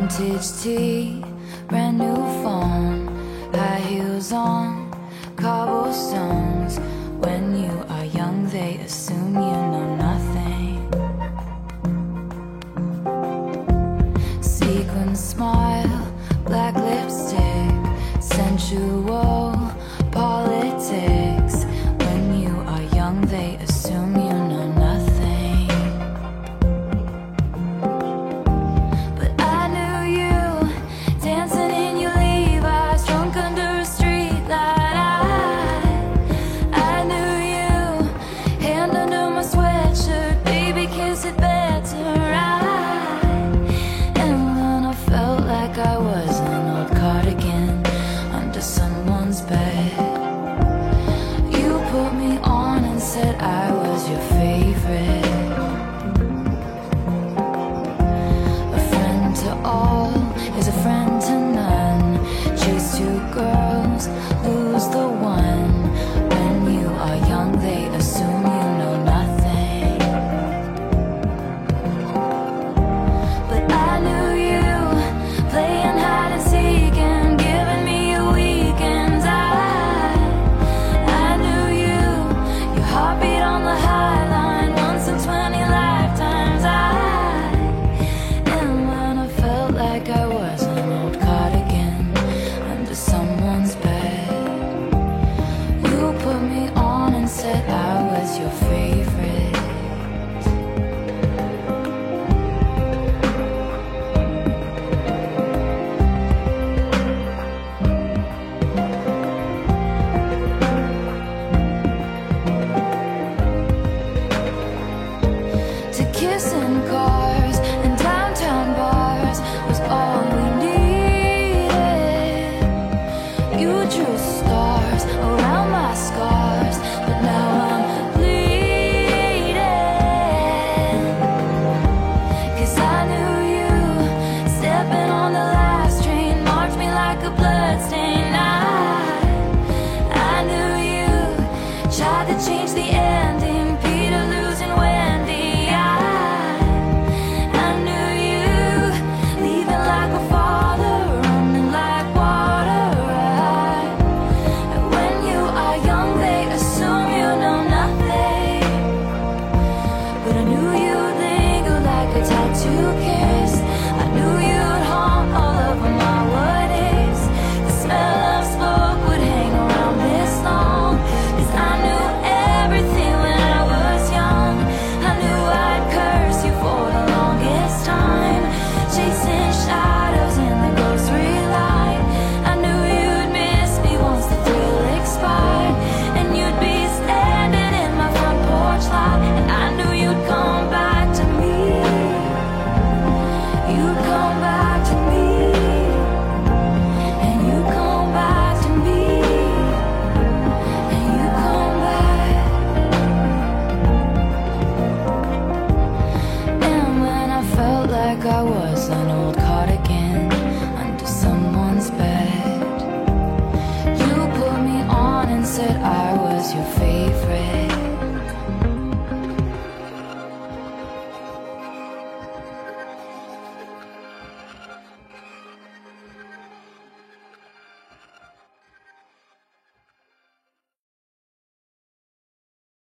Vintage tea, brand new phone, high heels on, cobblestones. When you are young, they assume you know nothing. Sequin smile, black lipstick, sensual politics. When you are young, they assume you know nothing. I was your favorite. A friend to all is a friend to none. Chase two girls, lose the one. When you are young, they assume you know nothing. But I knew you, playing hide and seek and giving me a weekend. I knew you, your heartbeat on the high line, once in 20 lifetimes. And when I felt like I was an old cardigan under someone's bed, you put me on and said I was your favorite. Kissing cars and downtown bars was all we needed. You drew stars around my scars, but now I'm bleeding. 'Cause I knew you, stepping on the last train, marked me like a bloodstain. I knew you, tried to change the